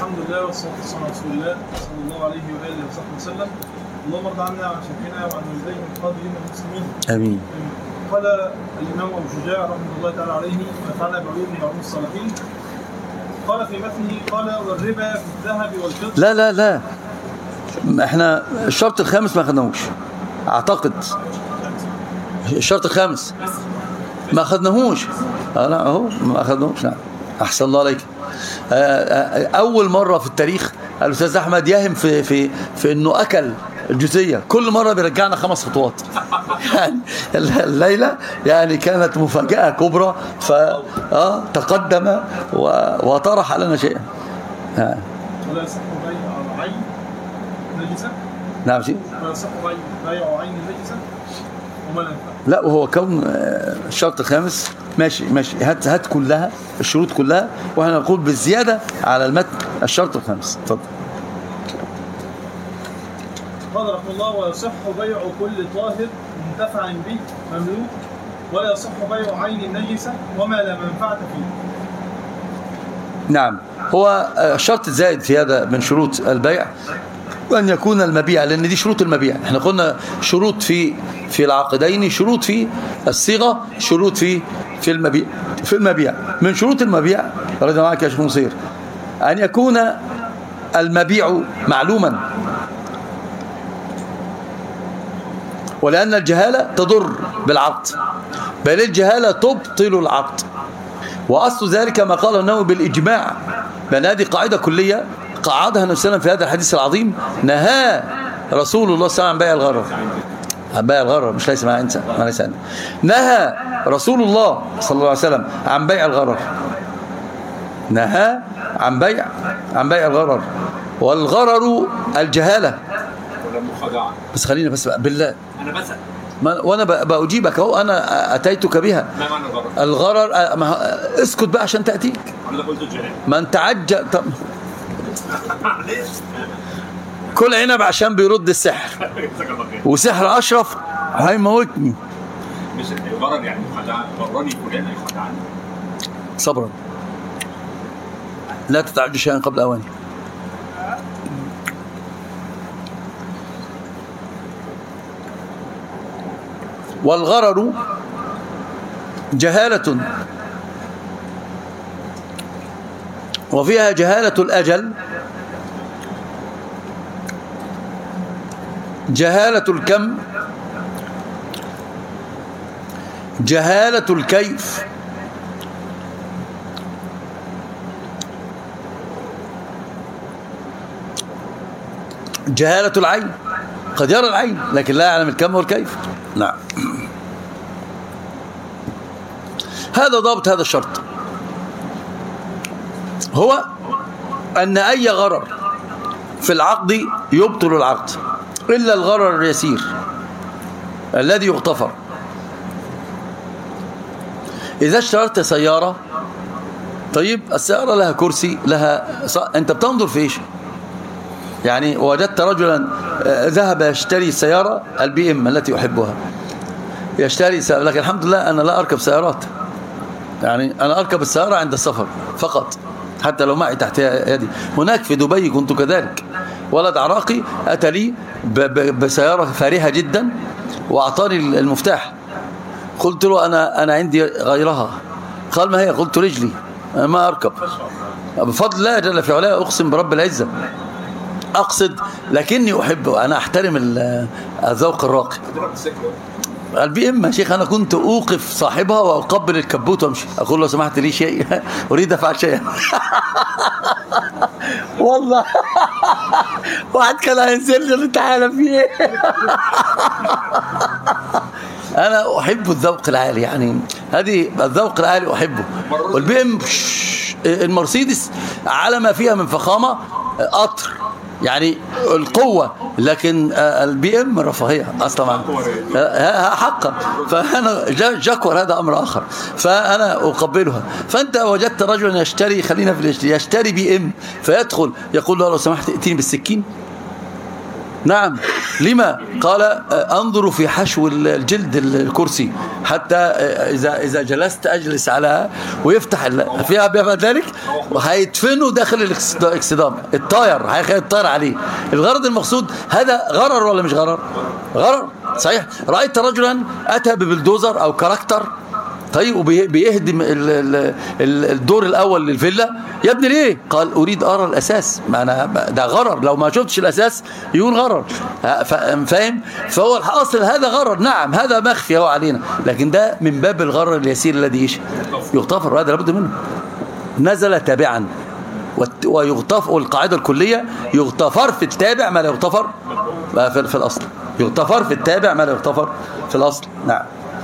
الحمد لله والصلاة والسلام على رسول الله صلى الله عليه وآله وصحبه وسلم. اللهم ارض عنا وعن شيخنا وعن والديه القادرين المسلمين. آمين. قال الإمام أبو شجاع رحمه الله تعالى عليه ونفعنا بعلومه وعلوم الصالحين، قال في متنه قال والربا في الذهب والفضة. لا احنا الشرط الخامس ما اخذناهوش اعتقد. الشرط الخامس ما اخذناهوش. لا اهو ما اخذناهوش. نعم احسن الله عليك. اول مره في التاريخ الاستاذ احمد يهم في انه اكل الجزئيه، كل مره بيرجعنا 5 خطوات. يعني الليله يعني كانت مفاجاه كبرى، فتقدم وطرح لنا شيئا. ولا يصح بيع عين نجسه. نعم شيء. ولا يصح بيع عين نجسه وما لا ينفع. لا وهو كون الشرط الخامس ماشي هات كلها الشروط كلها، واحنا نقول بالزياده على المتن الشرط الخامس. اتفضل. قال رحمه الله ويصح بيع كل طاهر منتفع به مملوك، ولا يصح بيع عين نجسه وما لا منفعه فيه. نعم هو الشرط الزائد في هذا من شروط البيع وأن يكون المبيع، لأن دي شروط المبيع. احنا قلنا شروط في العقدين، شروط في الصيغة، شروط في المبيع. من شروط المبيع رضي معك يا شيخ نصير أن يكون المبيع معلوما، ولأن الجهالة تضر بالعقد، بل الجهالة تبطل العقد. وأصل ذلك ما قاله النووي بالإجماع، بأن هذه قاعدة كلية قعدها النبي صلى الله عليه وسلم في هذا الحديث العظيم. نهى رسول الله صلى الله عليه وسلم عن بيع الغرر. عن بيع الغرر مش ليس مع انت ما ليس. نهى رسول الله صلى الله عليه وسلم عن بيع الغرر. نهى عن بيع الغرر، والغرر الجهالة. بس خلينا بس بالله انا بسأل وانا باجيبك اهو، انا اتيتك بها. ما معنى الغرر؟ اسكت بقى عشان تاتيك. انا قلت الجهالة. ما انت طب كل عنب عشان بيرد السحر، وسحر اشرف هيموتني. مش الغرر يعني غرني فلان خدعني. صبرا لا تتعجل شيئا قبل اوانه. والغرر جهالة، وفيها جهالة الأجل، جهالة الكم، جهالة الكيف، جهالة العين. قد يرى العين لكن لا يعلم الكم والكيف. نعم هذا ضابط هذا الشرط، هو أن أي غرر في العقد يبطل العقد إلا الغرر اليسير الذي يغتفر. إذا اشتريت سيارة، طيب السيارة لها كرسي، لها أنت بتنظر في إيش؟ يعني وجدت رجلا ذهب يشتري سيارة البي ام التي يحبها، يشتري سيارة، لكن الحمد لله أنا لا أركب سيارات، يعني أنا أركب السيارة عند السفر فقط، حتى لو معي تحت يدي. هناك في دبي كنت كذلك، ولد عراقي أتى لي بسيارة فارهة جدا وأعطاني المفتاح، قلت له أنا عندي غيرها، قال ما هي؟ قلت رجلي ما أركب. بفضل الله جل في علاه أقسم برب العزة أقصد، لكني أحبه، أنا أحترم الذوق الراقي. البي ام يا شيخ أنا كنت أوقف صاحبها وأقبل الكبوت وأمشي، أقول له سمحت لي شيء أريد أفعل شيئا. والله واحد كان هينزل لي انت عارف فيه ايه. انا احب الذوق العالي، يعني هذه الذوق العالي احبه. والبي ام المرسيدس على ما فيها من فخامه قطر، يعني القوة، لكن البي ام رفاهية اصلا حقا. فانا جاكور هذا امر اخر، فانا اقبلها. فانت وجدت رجلا يشتري، خلينا في يشتري بي ام، فيدخل يقول له لو سمحت ائتيني بالسكين. نعم لما؟ قال انظر في حشو الجلد الكرسي حتى إذا جلست أجلس على ويفتح فيها بيفعل ذلك وهيدفنه داخل الاكسدام الطاير هيخلي الطاير عليه. الغرض المقصود هذا غرر ولا مش غرر؟ غرر صحيح. رأيت رجلا أتى ببلدوزر أو كاركتر طيب وبيهدم الدور الأول للفيلا. يا ابني ليه؟ قال أريد أرى الأساس. معنى ده غرر، لو ما شفتش الأساس يقول غرر. فاهم؟ فهو الأصل هذا غرر، نعم هذا مخفي هو علينا، لكن ده من باب الغرر اليسير الذي إيش يغتفر، وهذا لابد منه. نزل تابعا ويغتفر، والقاعدة الكلية يغتفر في التابع ما لا يغتفر في الأصل. يغتفر في التابع ما لا يغتفر في الأصل. نعم.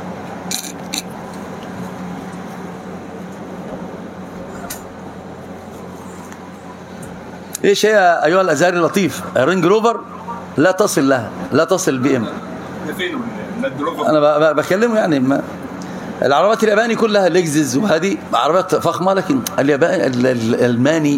ايش هي ايها الازهري اللطيف؟ رينج روفر لا تصل لها، لا تصل بي ام. انا بكلمه يعني العربيات الياباني كلها لكزس وهذه عربيات فخمه، لكن الياباني الالماني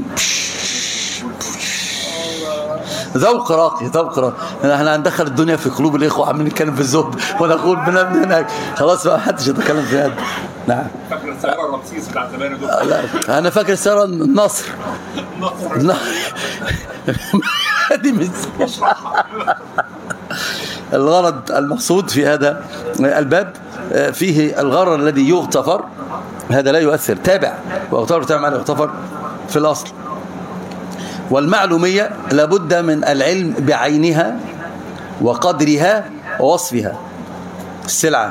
ذوق راقي، ذوق راقي. احنا هندخل الدنيا في قلوب الاخوه، عمالين نتكلم في الزهد ونقول بنبني هناك، خلاص بقى محدش يتكلم في هذا. نعم. فاكر السياره الرمسيس بتاع زمان دول؟ لا انا فاكر السياره النصر. دي مش الغرض المقصود في هذا الباب فيه الغرر الذي يغتفر، هذا لا يؤثر. تابع واغتفر تابع ما لا يغتفر في الاصل. والمعلومية لابد من العلم بعينها وقدرها ووصفها. السلعة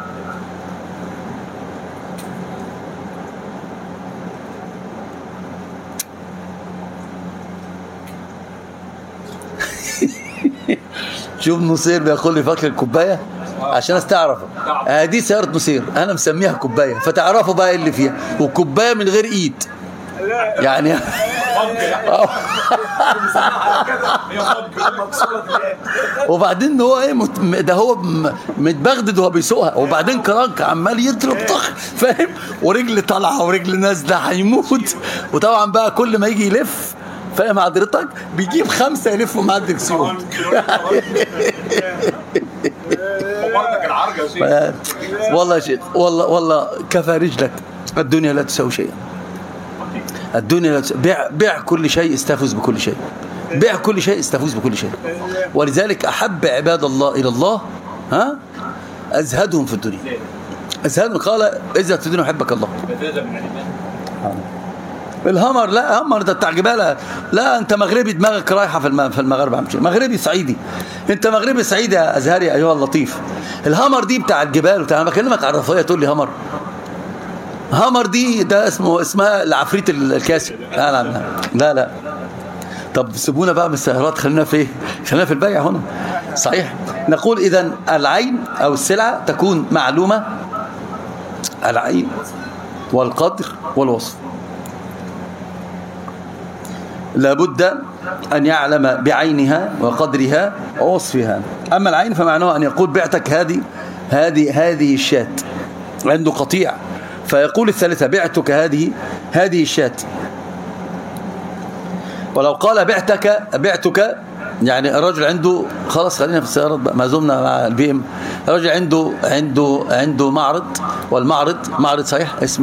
شوف نصير بيقول لي فاكر الكوباية عشان استعرفه. هذه سيارة نصير انا مسميها كوباية، فتعرفوا بقى ايه اللي فيها. وكوباية من غير ايد يعني وبعدين هو ايه ده هو متبغدد وهو بيسوقها، وبعدين كرانك عمال يضرب طخ، فاهم؟ ورجل طالعه ورجل نازله هيموت. وطبعا بقى كل ما يجي يلف، فاهم حضرتك، بيجيب 5 يلفوا مع الدكسيون. والله يا شيخ، والله كفى رجلك. الدنيا لا تساوي شيئا. الدنيا لا تساوي. بيع كل شيء استفوز بكل شيء. بيع كل شيء استفوز بكل شيء. ولذلك أحب عباد الله إلى الله أزهدهم في الدنيا. أزهدهم. قال ازهد في الدنيا يحبك الله. الهمر لا، همر ده بتاع جبالة. لا انت مغربي، دماغك رايحه في المغرب. مغربي صعيدي، انت مغربي صعيدي يا ازهري ايها اللطيف. الهمر دي بتاع الجبال وبتاع. انا بكلمك على الرفاهيه تقول لي همر. همر دي ده اسمها العفريت الكاسي. لا طب سيبونا بقى من السيارات، خلينا في ايه؟ خلينا في البيع هنا. صحيح. نقول اذا العين او السلعه تكون معلومه، العين والقدر والوصف. لابد أن يعلم بعينها وقدرها ووصفها. أما العين فمعناه أن يقول بعتك هذه الشاة، عنده قطيع، فيقول الثالثة بعتك هذه الشاة. ولو قال بعتك يعني الرجل عنده، خلاص خلينا في السيارات بقى، ما زلنا مع البي ام. الرجل عنده معرض، والمعرض معرض صحيح اسم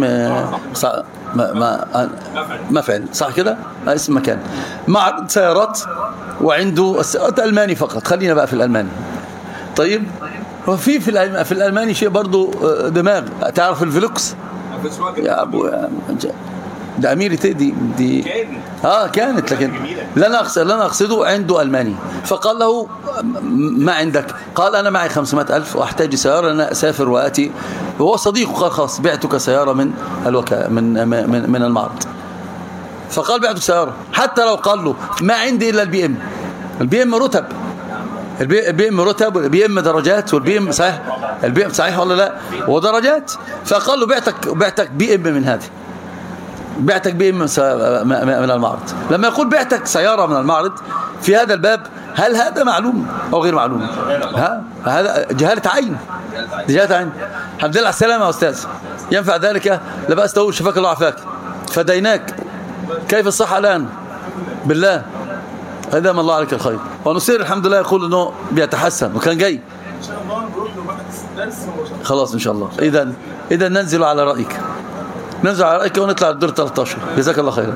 مفعل صح كده، اسم مكان، معرض سيارات، وعنده السيارات ألماني فقط. خلينا بقى في الألماني. طيب وفي الألماني شيء برضو دماغ. تعرف الفلوكس يا أبو ده أميري دي كانت، لكن لا أنا أقصده عنده ألماني. فقال له ما عندك؟ قال أنا معي 500,000 وأحتاج سيارة، أنا أسافر وآتي. وهو صديقه قال خلاص بعتك سيارة من من المعرض. فقال بعتك سيارة، حتى لو قال له ما عندي إلا البي ام. البي ام رتب، البي ام رتب، والبي ام درجات، والبي ام صحيح، البي ام صحيح ولا لا؟ ودرجات. فقال له بعتك بي ام من هذه، بعتك بي ام من المعرض. لما يقول بعتك سيارة من المعرض في هذا الباب، هل هذا معلوم أو غير معلوم؟ هذا جهالة عين. جهالة عين. الحمد لله على السلامة يا أستاذ. ينفع ذلك؟ لا بأس تقول شفاك الله عافاك، فديناك. كيف الصحة الآن؟ بالله هدام الله عليك الخير. ونصير الحمد لله يقول انه بيتحسن وكان جاي ان شاء الله نروح له بعد درس مباشرة. خلاص ان شاء الله. اذا ننزل على رايك، ننزل على رايك ونطلع الدور 13. جزاك الله خيرا.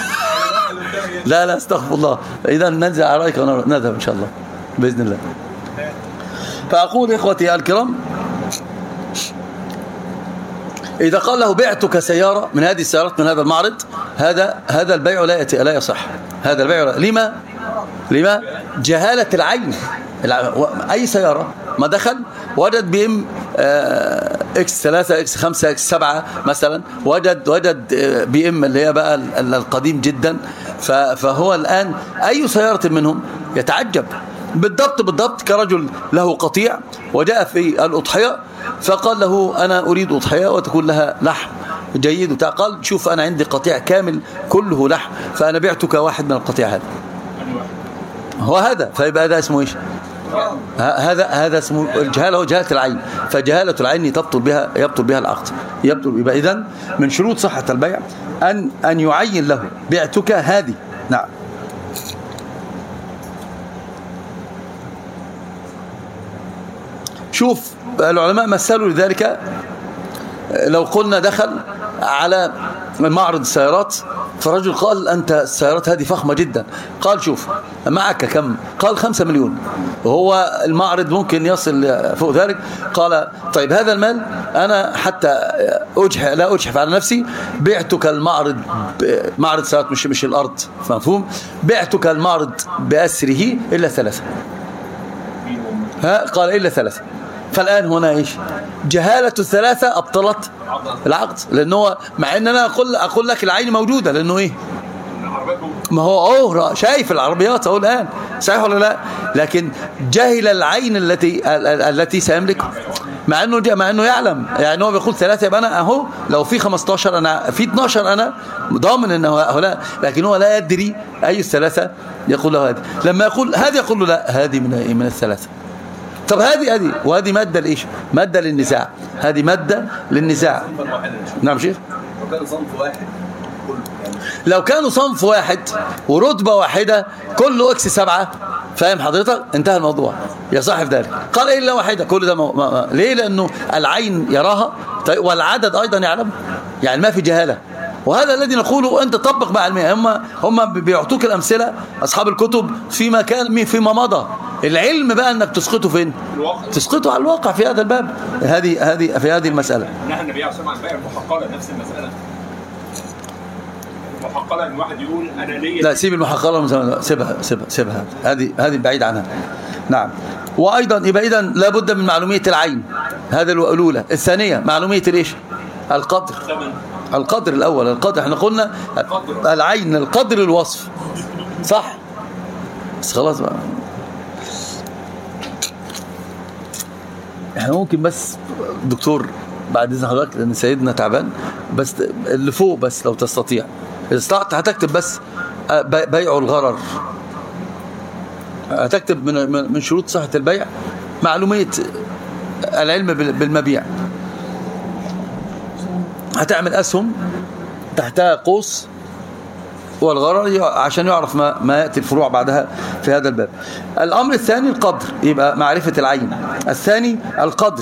لا استغفر الله. اذا ننزل على رايك ونذهب ان شاء الله باذن الله. فاقول اخوتي الكرام، إذا قال له بعتك سيارة من هذه السيارات من هذا المعرض، هذا البيع لا يصح. هذا البيع لما؟ جهالة العين. أي سيارة ما دخل وجد بإم X3 X5 X7 مثلا، وجد بإم اللي هي بقى القديم جدا، فهو الآن أي سيارة منهم يتعجب بالضبط كرجل له قطيع وجاء في الأضحية فقال له أنا أريد أضحية وتكون لها لحم جيد، قال شوف أنا عندي قطيع كامل كله لحم فأنا بعتك واحد من القطيع هذا. هو هذا، فيبقى هذا اسمه إيش؟ هذا اسمه الجهالة، جهالة العين. فجهالة العين يبطل بها العقد. يبقى إذن من شروط صحة البيع أن يعين له بعتك هذه. نعم. شوف العلماء مثلوا لذلك، لو قلنا دخل على معرض السيارات فرجل قال أنت السيارات هذه فخمة جدا، قال شوف معك كم؟ قال 5 مليون، وهو المعرض ممكن يصل فوق ذلك. قال طيب هذا المال أنا حتى لا أجحف على نفسي بعتك المعرض، معرض السيارات مش الأرض، مفهوم؟ بعتك المعرض بأسره إلا 3. قال إلا 3. فالآن هنا إيش؟ جهالة ال3 أبطلت العقد، لأنه مع أن أنا أقول لك العين موجودة، لأنه إيه؟ ما هو شايف العربيات أهو الآن، صحيح ولا لا؟ لكن جهل العين التي سيملكها، مع أنه يعلم، يعني هو بيقول 3 يبقى أنا أهو لو في 15 أنا في 12 أنا ضامن أنه هؤلاء، لكن هو لا يدري أي ال3 يقول له هذه. لما يقول هذه يقول له لا هذه من ال3. طب هذه وهذه مادة لإيش؟ مادة للنزاع. هذه مادة للنزاع. نعم شيخ. لو كانوا صنف واحد ورتبة واحدة كله X7، فاهم حضرتك؟ انتهى الموضوع يا صاحب ذلك. قال إلا واحدة كل ده ليه؟ لأنه العين يراها والعدد أيضا يعلم، يعني ما في جهالة. وهذا الذي نقوله أنت طبق مع المية. هم بيعطوك الأمثلة أصحاب الكتب فيما مضى. العلم بقى أنك تسقطه فين؟ تسقطه على الواقع في هذا الباب. هذه في هذه المسألة. نحن النبي عليه الصلاة والسلام المحققة نفس المسألة. المحققة إن واحد يقول أنا ليا، لا سيب المحققة، سيبها هذه بعيد عنها. نعم. وأيضا يبقى إذن لابد من معلومية العين، هذا الأولى. الثانية معلومية الإيش؟ القدر الأول. القدر احنا قلنا العين القدر الوصف، صح؟ بس خلاص بقى احنا ممكن بس دكتور بعد اذن حضرتك لان سيدنا تعبان، بس اللي فوق بس لو تستطيع، اذا استطعت هتكتب بس بيع الغرر، هتكتب من شروط صحة البيع معلومية العلم بالمبيع. هتعمل أسهم تحتها قوس والغرر عشان يعرف ما يأتي الفروع بعدها في هذا الباب. الأمر الثاني القدر، يبقى معرفة العين. الثاني القدر،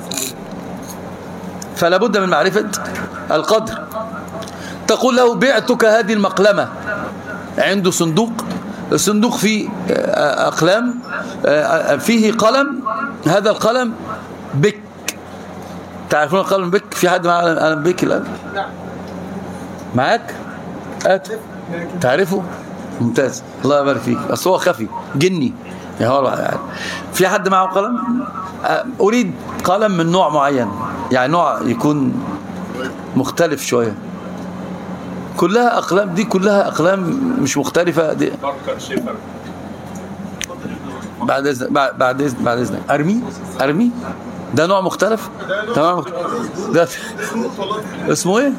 فلا بد من معرفة القدر. تقول له بعتك هذه المقلمة، عنده صندوق، الصندوق فيه أقلام، فيه قلم، هذا القلم بك. تعرفون القلم بك؟ في حد معه قلم بك الآن؟ معاك؟ تعرفه؟ ممتاز، الله يبارك فيك. أصل هو خفي جني يعني. في حد معه قلم؟ أريد قلم من نوع معين، يعني نوع يكون مختلف شوية. كلها أقلام، دي كلها أقلام مش مختلفة دي. بعد إذنك أرمي ده نوع مختلف تمام. ده اسمه ايه؟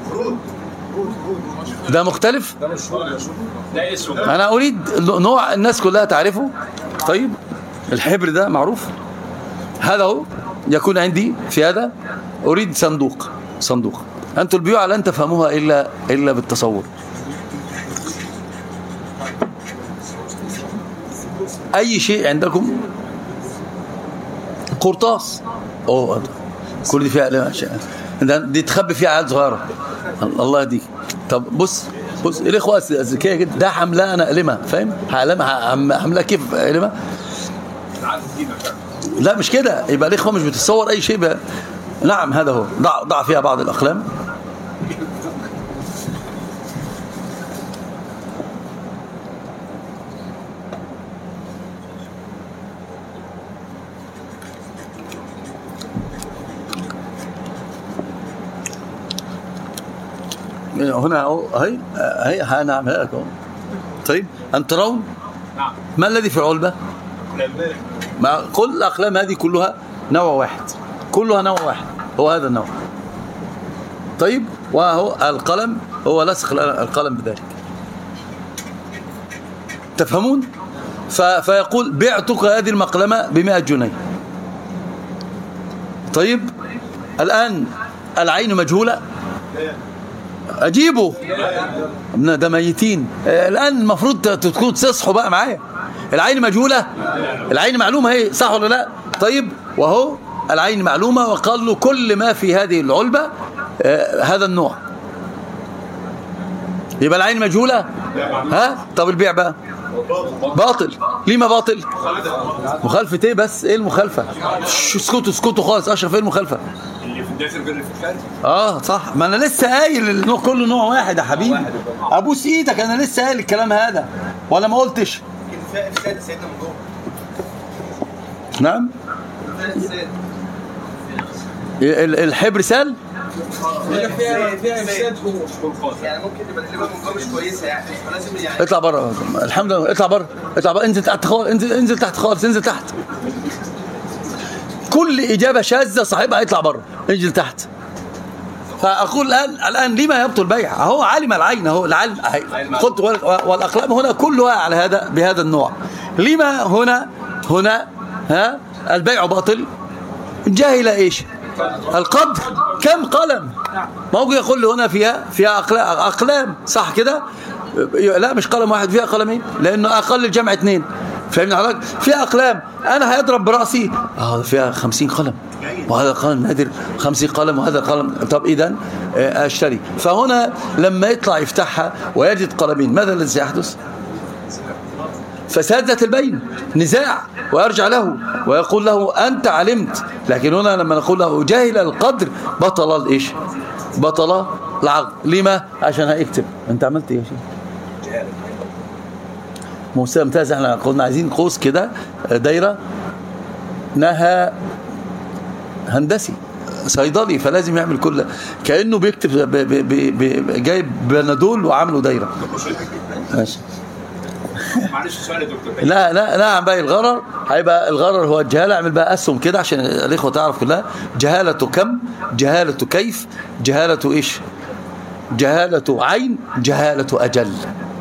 ده مختلف. انا اريد نوع الناس كلها تعرفه. طيب الحبر ده معروف، هذا هو يكون عندي في هذا. اريد صندوق. انتم البيوع لن تفهموها الا بالتصور. اي شيء عندكم قرطاس كل دي فيها علامة دي تخبي فيها عيال صغيره. الله يهديك. طب بص الاخوه الذكيه كده ده حمله انا قلمه فاهم حمله كيف قلمه. لا مش كده يبقى الاخوه مش بتتصور اي شيء بقى. نعم هذا هو ضع فيها بعض الاقلام. هنا اهو هي هنعملها لك اهو. طيب أن ترون ما الذي في العلبة؟ ما كل الأقلام هذه كلها نوع واحد، كلها نوع واحد، هو هذا النوع. طيب وهو القلم هو لصق القلم بذلك. تفهمون؟ فيقول بعتك هذه المقلمة ب100 جنيه. طيب الآن العين مجهولة، أجيبه ده ميتين. الآن المفروض تكون تصحوا بقى معايا. العين مجهولة، العين معلومة هي صح ولا لا؟ طيب وهو العين معلومة وقال له كل ما في هذه العلبة هذا النوع، يبقى العين مجهولة. ها طب البيع بقى باطل. ليه ما باطل؟ مخالفة ايه بس؟ ايه المخالفة؟ اسكتوا خالص. اشرف ايه المخالفة؟ اللي في الداخل غير اللي في الخارج. صح، ما انا لسه قايل النوع كله نوع واحد يا حبيبي. ابوس ايدك انا لسه قايل الكلام هذا ولا ما قلتش؟ سيدنا من جوه. نعم الحبر سال فيها افساد جوه، يعني ممكن تبقى اللي من جوه مش كويسه يعني، فلازم يعني اطلع بره. الحمد لله اطلع بره، انزل تحت خالص، انزل تحت خالص، انزل تحت. كل اجابه شاذه صاحبها يطلع بره، انزل تحت. فاقول الان لما يبطل البيع؟ اهو عالم العين اهو العلم قلت والاقلام هنا كلها على هذا بهذا النوع. لما هنا البيع باطل؟ جاهل ايش القدر؟ كم قلم؟ ما هو يقول له هنا فيها اقلام صح كده؟ لا مش قلم واحد، فيها قلمين، لانه اقل الجمع 2. فهمنا حضرتك؟ فيها اقلام انا هيضرب براسي فيها 50 قلم، وهذا قلم نادر 50 قلم وهذا قلم. طب اذا اشتري. فهنا لما يطلع يفتحها ويجد قلمين ماذا الذي سيحدث؟ فساد ذات البين، نزاع، ويرجع له ويقول له أنت علمت. لكن هنا لما نقول له جاهل القدر بطل الإيش؟ بطل العقد. لما؟ عشان هيكتب أنت عملت إيه يا شيخ؟ موسى ممتاز. احنا قلنا عايزين قوس كده دايرة، نهى هندسي صيدلي فلازم يعمل كل كأنه بيكتب جايب بنادول وعامله دايرة. ماشي. معلش سؤال يا دكتور. لا عن باقي الغرر هيبقى الغرر هو الجهاله. اعمل بقى اسهم كده عشان الاخوه تعرف كلها. جهاله كم، جهاله كيف، جهاله ايش، جهاله عين، جهاله اجل.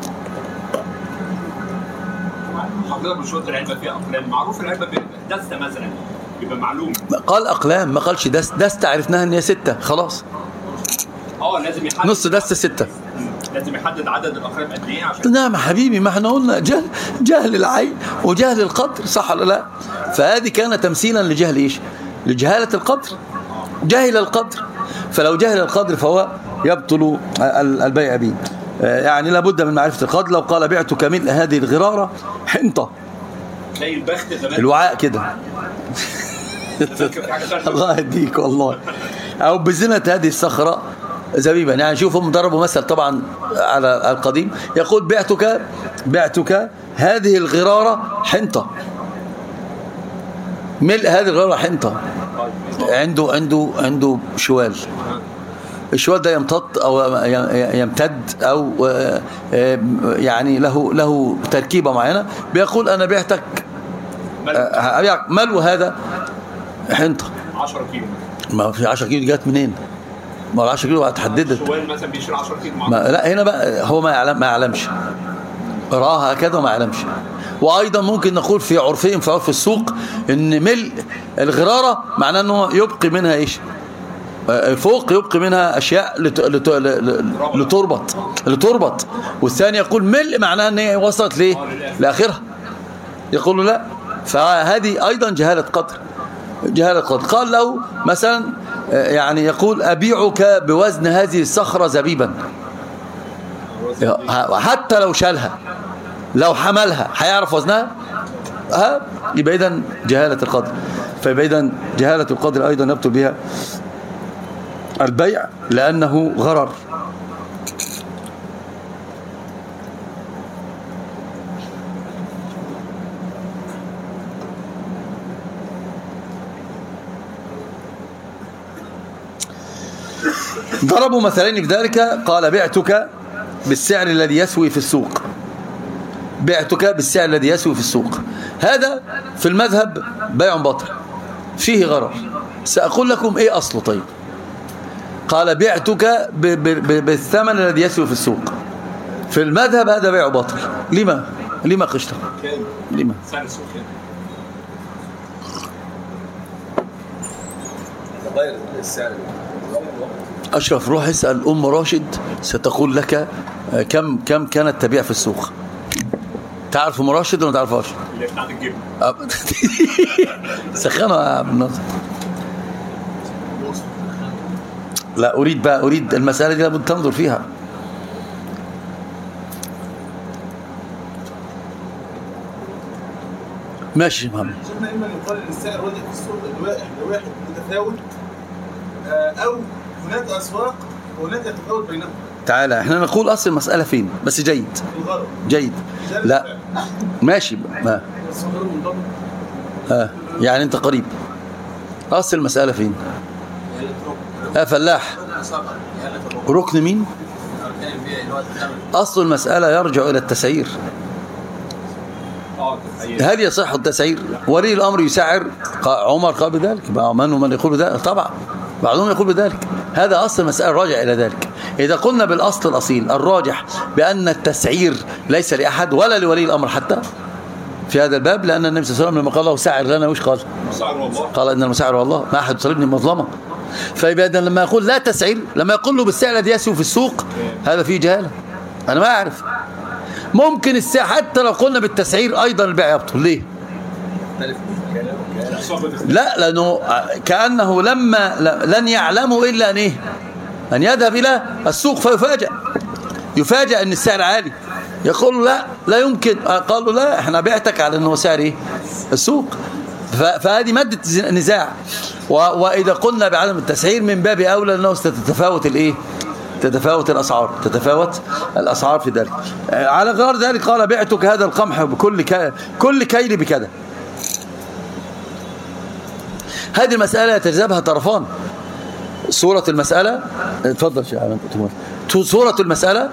حضرتك مش قلت العلبه فيها اقلام؟ معروف العلبه دسته مثلا يبقى معلوم. قال اقلام ما قالش دسته عرفناها ان هي 6 خلاص. لازم يحدد نص دسته 6. لازم يحدد عدد الاقلام قد ايه عشان. نعم حبيبي، ما احنا قلنا جهل العين وجهل القدر صح ولا لا؟ فهذه كان تمثيلا لجهل ايش؟ لجهاله القدر. جهل القدر، فلو جهل القدر فهو يبطل البيع به. يعني لابد من معرفه القدر. لو قال بعتك من هذه الغراره حنطه زي البخت زمان الوعاء كده الله يهديك والله، او بزنه هذه الصخره زبيبا. يعني شوفهم ضربوا مثل طبعا على القديم، يقول بعتك هذه الغرارة حنطة. ملء هذه الغرارة حنطة. عنده شوال. الشوال ده يمتد او يمتد او يعني له تركيبة معينة. بيقول انا بعتك ملو هذا حنطة 10 كيلو. ما في 10 كيلو جات منين؟ ما 10 كيلو هتحددت. الشوال مثلا بيشيل 10 كيلو. لا هنا بقى هو ما يعلمش، راها هكذا وما يعلمش. وايضا ممكن نقول في عرفهم في عرف السوق ان ملء الغراره معناه انه يبقي منها ايش؟ فوق يبقي منها اشياء لتربط. والثاني يقول ملء معناه ان هي وصلت ليه؟ لاخرها. يقول له لا. فهذه أيضا جهالة قدر. جهالة قدر. قال له مثلا يعني يقول أبيعك بوزن هذه الصخرة زبيبا، حتى لو شالها لو حملها هيعرف وزنها. يبقى إذن جهالة القدر. فيبقى إذن جهالة القدر أيضا يبطل بها البيع لأنه غرر. ضربوا مثلين في ذلك. قال بعتك بالسعر الذي يسوي في السوق. بعتك بالسعر الذي يسوي في السوق. هذا في المذهب بيع باطل فيه غرر. سأقول لكم ايه اصله. طيب قال بعتك بالثمن الذي يسوي في السوق. في المذهب هذا بيع باطل. لما قشته؟ لما؟ سعر السوق غير السعر. أشرف روح اسأل أم راشد ستقول لك كم كانت تبيع في السوق. تعرف أم راشد ولا ما تعرفهاش؟ اللي بتاعت الجبن. سخنوا يا عبد الناصر. لا أريد المسألة دي لابد تنظر فيها. ماشي يا محمد. شفنا إما يقال إن السعر واضح في السوق لواحد متفاوت، أو هناك أسواق وهناك يتفاوت بينهم. تعالى احنا نقول أصل المسألة فين. بس جيد جيد. لا ماشي ما يعني أنت قريب. أصل المسألة فين؟ فلاح. ركن مين؟ أصل المسألة يرجع إلى التسعير. هل يصح التسعير؟ ولي الأمر يسعر. عمر قال بذلك. من يقول بذلك؟ طبعا بعضهم يقول بذلك. هذا أصل المسألة راجع إلى ذلك. إذا قلنا بالأصل الأصيل الراجح بأن التسعير ليس لأحد ولا لولي الأمر حتى في هذا الباب، لأن النبي صلى الله عليه وسلم لما قال له سعر لنا وش قال؟ قال إن المسعر والله ما أحد يطالبني مظلمة. فيبقى لما يقول لا تسعير، لما يقول له بالسعر الذي يسوي في السوق، هذا فيه جهالة. أنا ما أعرف. ممكن السعر حتى لو قلنا بالتسعير أيضا البيع يبطل. ليه؟ لا لأنه كأنه لما لن يعلموا إلا أن إيه؟ أن يذهب إلى السوق يفاجأ أن السعر عالي. يقول لا يمكن. قالوا لا احنا بعتك على أنه سعر إيه؟ السوق. فهذه مادة نزاع. وإذا قلنا بعدم التسعير من باب أولى أنه ستتفاوت الإيه؟ تتفاوت الأسعار في ذلك. على غير ذلك قال بعتك هذا القمح بكل كيل بكذا. هذه المسألة يتجذبها طرفان. صورة المسألة اتفضل شيخ عماد. صورة المسألة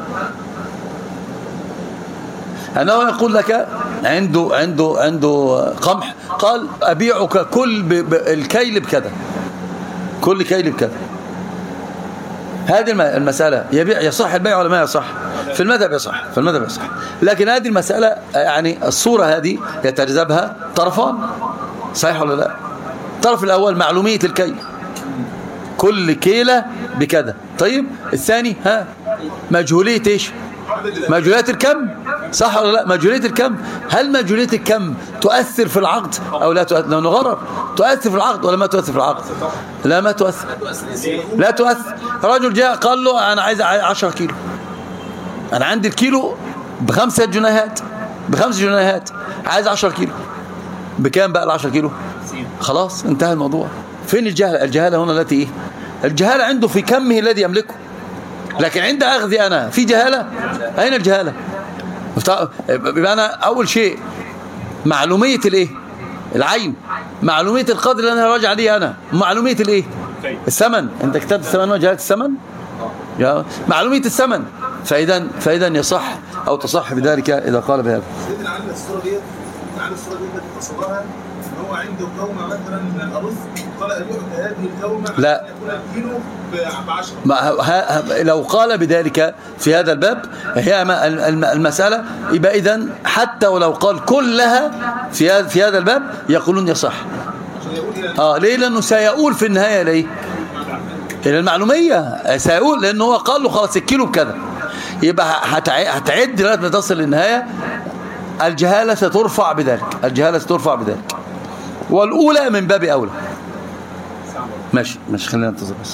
أنه يقول لك عنده قمح، قال أبيعك كل الكيل بكذا، كل كيل بكذا. هذه المسألة يصح البيع ولا ما يصح؟ في المذهب يصح، لكن هذه المسألة يعني الصورة هذه يتجذبها طرفان. صحيح ولا لا؟ الطرف الأول معلومية الكيل، كل كيلة بكذا. طيب الثاني مجهولية ايش؟ مجهولية الكم. صح ولا لا؟ مجهولية الكم. هل مجهولية الكم تؤثر في العقد أو لا تؤثر؟ لأنه غرر. تؤثر في العقد ولا ما تؤثر في العقد؟ لا ما تؤثر. لا تؤثر. رجل جاء قال له أنا عايز 10 كيلو، أنا عندي الكيلو ب5 جنيهات، ب5 جنيهات، عايز 10 كيلو. بكام بقى ال10 كيلو؟ خلاص انتهى الموضوع. فين الجهالة؟ الجهالة هنا التي ايه؟ الجهالة عنده في كمه الذي يملكه، لكن عند أخذي أنا في جهالة. أين الجهالة؟ يبقى أنا أول شيء معلومية الإيه؟ العين، معلومية القدر اللي أنا راجع عليه أنا، معلومية الإيه؟ الثمن. أنت كتبت الثمن وجهالة الثمن؟ معلومية الثمن. فإذا يصح أو تصح بذلك إذا قال بهذا. سيدنا علي الصورة دي تصورها ان هو عنده كومة مثلا من الأرز، قال أبيعك هذه الكومة لا يكون الكيلو ب10. لو قال بذلك في هذا الباب هي المسألة. يبقى إذن حتى ولو قال كلها في هذا الباب يقولون يصح. ليه؟ لأنه سيقول في النهاية ليه؟ إلى المعلومية سيقول، لأنه هو قال له خلاص الكيلو بكذا. يبقى هتعد لغاية ما تصل للنهاية الجهالة سترفع بذلك، الجهالة سترفع بذلك، والأولى من باب أولى. ماشي خلينا ننتظر بس.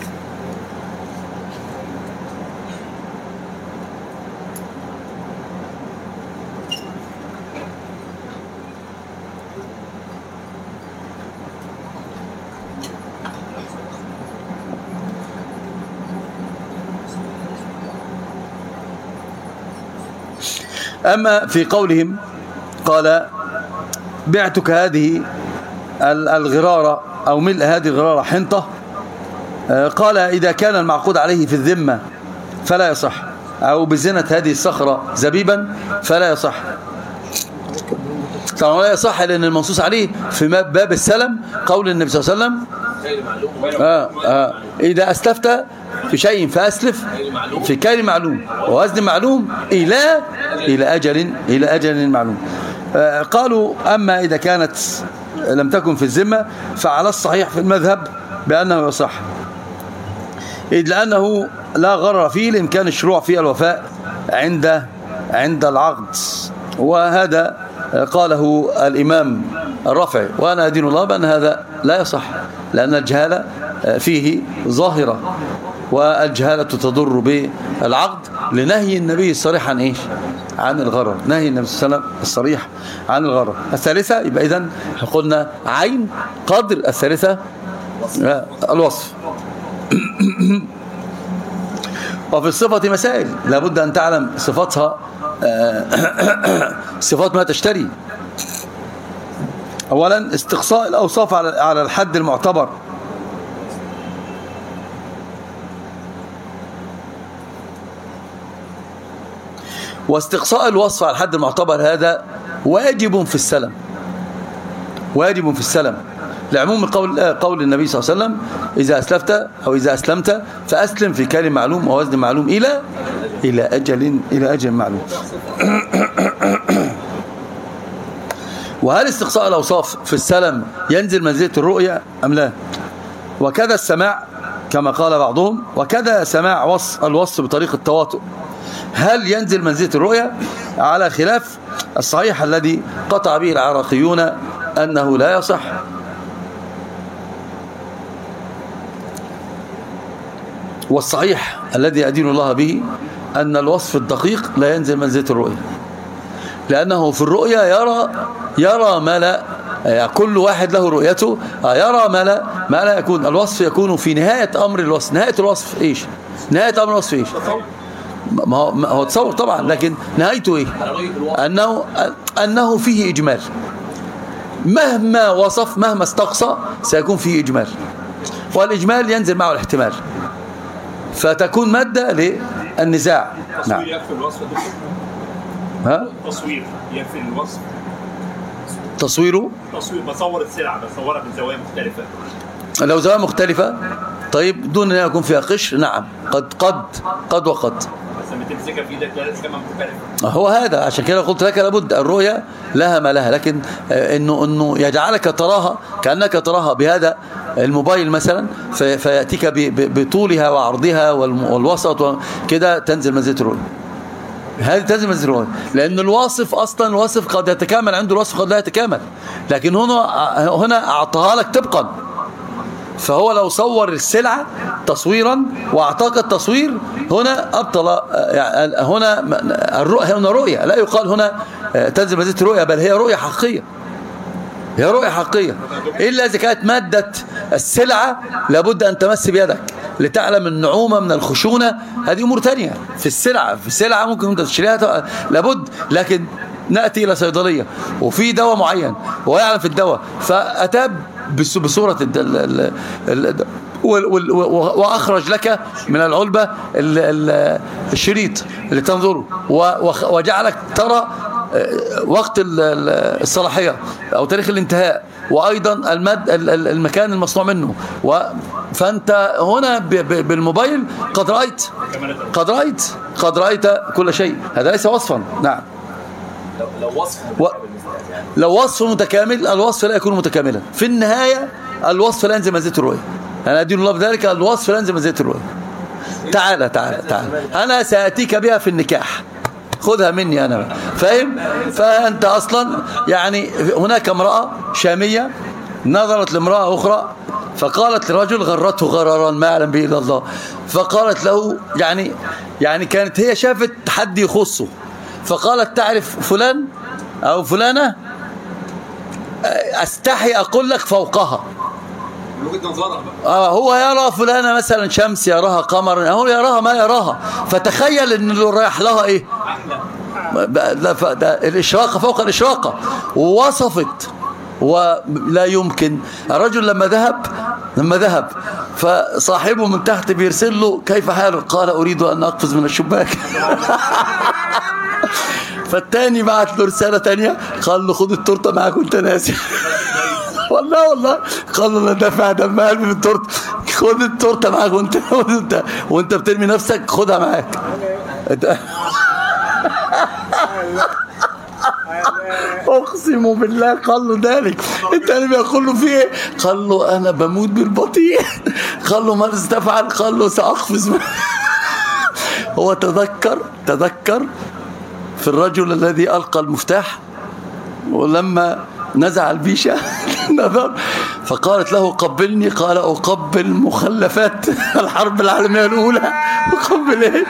أما في قولهم قال بعتك هذه الغرارة أو ملء هذه الغرارة حنطة، قال إذا كان المعقود عليه في الذمة فلا يصح، أو بزنة هذه الصخرة زبيبا فلا يصح. طبعا لا يصح لأن المنصوص عليه في باب السلم قول النبي صلى الله عليه وسلم إذا أسلفت في شيء فأسلف في كيل معلوم ووزن معلوم إلى أجل معلوم. قالوا أما إذا كانت لم تكن في الذمة فعلى الصحيح في المذهب بأنه يصح، إذ لأنه لا غرر فيه لإمكان الشروع في الوفاء عند العقد. وهذا قاله الإمام الرافعي، وأنا أدين الله بأن هذا لا يصح، لأن الجهالة فيه ظاهرة، والجهالة تضر بالعقد لنهي النبي الصريح عن الغرر، نهي النبي صلى الله عليه وسلم الصريح عن الغرر. الثالثة يبقى إذن قلنا عين قدر، الثالثة الوصف. وفي الصفة مسائل لابد أن تعلم صفاتها، صفات ما تشتري. أولا استقصاء الأوصاف على الحد المعتبر، واستقصاء الوصف على الحد المعتبر هذا واجب في السلم، واجب في السلم لعموم قول النبي صلى الله عليه وسلم إذا أسلفت أو إذا أسلمت فأسلم في كيل معلوم ووزن معلوم إلى أجل معلوم. وهل استقصاء الأوصاف في السلم ينزل منزلة الرؤية أم لا؟ وكذا السماع كما قال بعضهم، وكذا سماع الوصف بطريق التواطؤ هل ينزل منزلة الرؤية؟ على خلاف الصحيح الذي قطع به العراقيون أنه لا يصح. والصحيح الذي أدين الله به أن الوصف الدقيق لا ينزل منزلة الرؤية، لأنه في الرؤية يرى ما لا، كل واحد له رؤيته، يرى ما لا يكون. الوصف يكون في نهاية أمر الوصف. نهاية الوصف إيش؟ نهاية أمر الوصف إيش؟ ما هو تصور طبعا، لكن نهايته إيه؟ أنه فيه إجمال. مهما وصف مهما استقصى سيكون فيه إجمال، والإجمال ينزل معه الاحتمال، فتكون مادة للنزاع. نعم. تصوير يكفي الوصف. تصوير بصور السلعة بصورها من زوايا مختلفة. لو زوايا مختلفة طيب دون أن يكون فيها قشر، نعم قد وقد. بس لما تمسكها في ايدك لازم كمان مختلفة. هو هذا عشان كده قلت لك لابد الرؤية لها ما لها، لكن انه يجعلك تراها كأنك تراها بهذا الموبايل مثلا، فيأتيك بطولها وعرضها والوسط كده تنزل منزلة الرؤية. هذه تنزل منزلة الرؤية، لأن الواصف أصلا الواصف قد يتكامل عنده، الوصف قد لا يتكامل، لكن هنا أعطاها لك طبقا. فهو لو صور السلعة تصويرا واعطاك التصوير هنا أبطل، يعني هنا رؤية، لا يقال هنا تنزل منزلة الرؤية، بل هي رؤية حقيقية، هي رؤية حقيقية. إلا إذا كانت مادة السلعة لابد أن تمس بيدك لتعلم النعومة من الخشونة، هذه أمور تانية. في السلعة ممكن أنت تشتريها لابد، لكن نأتي إلى صيدلية وفي دواء معين ويعلم في الدواء، فأتى بصورة وأخرج لك من العلبة الشريط اللي تنظره، وجعلك ترى وقت الصلاحية أو تاريخ الانتهاء، وأيضا المكان المصنوع منه، فأنت هنا بالموبايل قد رأيت كل شيء. هذا ليس وصفا. نعم. لو وصف متكامل، الوصف لا يكون متكاملا في النهاية، الوصف لا ينزل منزلة الرؤية. أنا أدين الله بذلك، الوصف لا ينزل منزلة الرؤية. تعال أنا سأتيك بها في النكاح، خدها مني أنا، فاهم؟ فأنت أصلا يعني هناك امرأة شامية نظرت لامرأة أخرى فقالت لرجل غرته غرارا ما يعلم به إلا الله، فقالت له يعني كانت هي شافت حد يخصه، فقالت تعرف فلان أو فلانة أستحي أقول لك فوقها. هو يرى فلانة مثلا شمس، يراها قمر، هو يراها ما يراها، فتخيل ان اللي رايح لها ايه؟ الاشراقة فوق الاشراقة، ووصفت. ولا يمكن. الرجل لما ذهب فصاحبه من تحت بيرسل له كيف حالك؟ قال أريد أن أقفز من الشباك. فالتاني بعت له رسالة تانية قال له خد التورتة معاك وانت ناسي. والله قال له لا دافع دم قلبي من التورتة، خد التورتة معاك وانت بترمي نفسك، خدها معاك. اقسم بالله قال له ذلك. التاني بيقول له في ايه؟ قال له انا بموت بالبطيء. قال له ماذا تفعل؟ قال له ساقفز. هو تذكر في الرجل الذي القى المفتاح، ولما نزع البيشة نظر فقالت له قبلني، قال أقبل مخلفات الحرب العالمية الأولى. أقبل إيش؟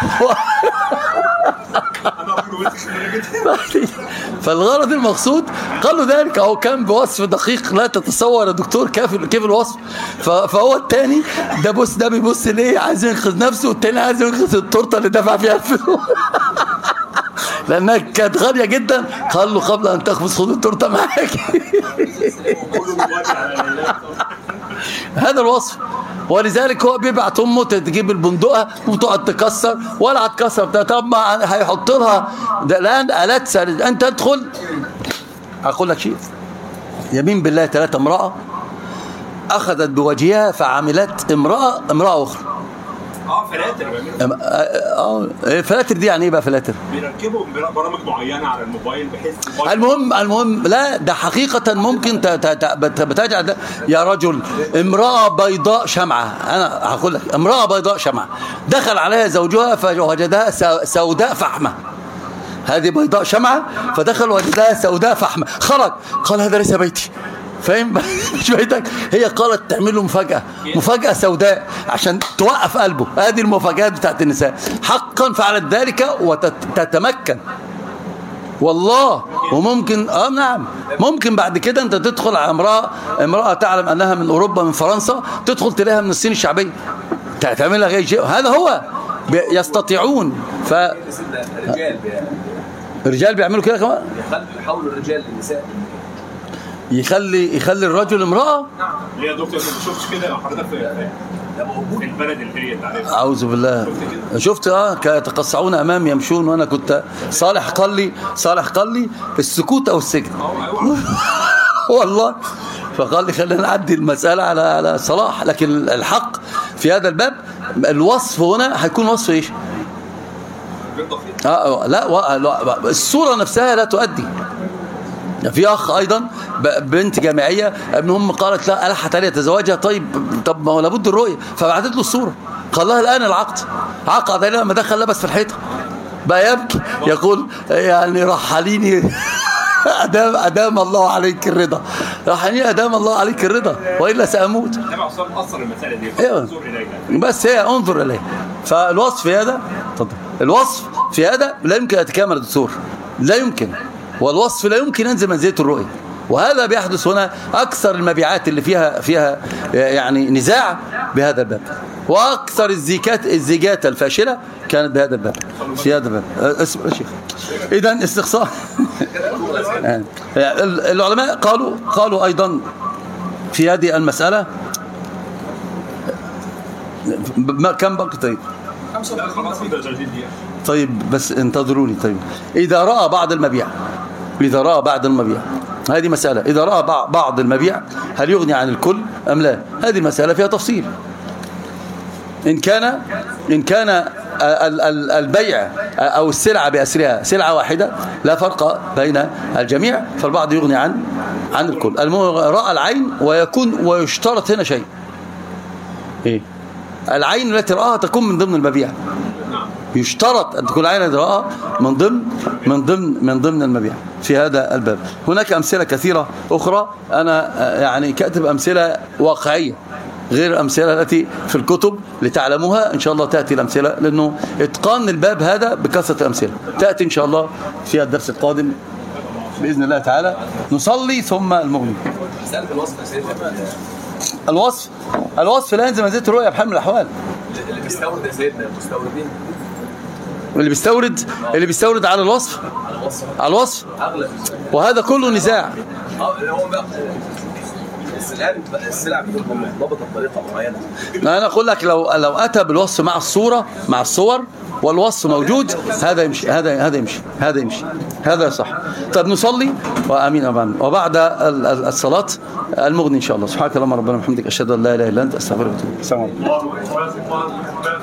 فالغرض المقصود قال له ذلك، أو كان بوصف دقيق لا تتصور يا دكتور كيف الوصف. فهو الثاني ده بيبص ليه عايز ينقذ نفسه، والثاني عايز ينقذ التورته اللي دفع فيها الفلوس لأنها كانت غالية جدا. قال له قبل أن تخبز خذ التورته معاك. هذا الوصف. ولذلك هو بيبعت امه تجيب البندقه وتقعد تكسر ولا هتكسر. طب ما هيحط لها ده الان الات انت تدخل. اقول لك شيء، يمين بالله 3 امراه اخذت بوجهها فعملت امراه اخرى. فلاتر دي يعني ايه بقى فلاتر؟ بيركبوا برامج معينه على الموبايل بحيث المهم لا ده حقيقه ممكن بتجعل يا رجل امراه بيضاء شمعه. انا هقول لك امراه بيضاء شمعه دخل عليها زوجها فوجدها سوداء فحمه. هذه بيضاء شمعه فدخل وجدها سوداء فحمه، خرج قال هذا ليس بيتي. فاهم؟ مش بيتك. هي قالت تعمل له مفاجأة سوداء عشان توقف قلبه. هذه المفاجآت بتاعت النساء حقا فعلت ذلك وتتمكن والله. وممكن نعم ممكن بعد كده انت تدخل على امرأة تعلم انها من اوروبا من فرنسا، تدخل تلاقيها من الصين الشعبية تعملها غير شيء. هذا هو يستطيعون. الرجال بيعملوا كده كمان، يحولوا الرجال للنساء، يخلي الرجل امرأة. نعم. ليه يا دكتور ما شفتش كده لو حضرتك في البلد اللي هي تعرفها؟ أعوذ بالله. شفت يتقصعون أمامي يمشون، وأنا كنت صالح قال لي السكوت أو السجن. والله. فقال لي خلينا نعدي المسألة على صلاح. لكن الحق في هذا الباب الوصف هنا هيكون وصف ايش؟ لا الصورة نفسها لا تؤدي. في أخ أيضا بنت جامعية ابن أم قالت لا ألحت عليها تزواجها. طب ما هو لابد الرؤية، فبعثت له الصورة. قال لها الآن العقد عقد عليها لما دخل لبس في الحيطة بقى يبكي يقول يعني رحليني أدام الله عليك الرضا، رحليني أدام الله عليك الرضا وإلا سأموت. أصل المسألة دي بس هي انظر إليه. فالوصف في هذا الوصف في هذا لا يمكن يتكامل الدستور، لا يمكن. والوصف لا يمكن ينزل منزلة الرؤية. وهذا بيحدث هنا. أكثر المبيعات اللي فيها يعني نزاع بهذا الباب، وأكثر الزيجات الفاشلة كانت بهذا الباب في هذا الباب. اسمع يا شيخ. إذن استقصاء. العلماء قالوا أيضا في هذه المسألة كم بقى؟ طيب بس انتظروني. طيب إذا رأى بعض المبيع هذه مسألة. إذا رأى بعض المبيع هل يغني عن الكل أم لا؟ هذه المسألة فيها تفصيل. إن كان البيع أو السلعة بأسرها سلعة واحدة لا فرق بين الجميع، فالبعض يغني عن الكل. رأى العين ويشترط هنا شيء. إيه؟ العين التي رآها تكون من ضمن المبيع. يشترط أن تكون عين إدراء من ضمن المبيع في هذا الباب. هناك أمثلة كثيرة أخرى، أنا يعني كاتب أمثلة واقعية غير الأمثلة التي في الكتب لتعلموها. إن شاء الله تأتي الأمثلة، لأنه إتقان الباب هذا بكثرة الأمثلة تأتي إن شاء الله في الدرس القادم بإذن الله تعالى. نصلي ثم المغني. الوصف لا ينزل منزلة الرؤية بحال من الأحوال. اللي بيستورد يا سيدنا المستوردين، اللي بيستورد على الوصف، على الوصف اغلب، وهذا كله نزاع. هو بقى السلع بتبقى مرتبطه بطريقه معينه. انا اقول لك لو اتى بالوصف مع الصوره، مع الصور والوصف موجود، هذا يمشي، هذا يمشي، هذا صح. طب نصلي وامين وبعد الصلاه المغني ان شاء الله. سبحانك اللهم ربنا وبحمدك، اشهد ان لا اله الا انت، استغفرك واتوب اليك. السلام عليكم.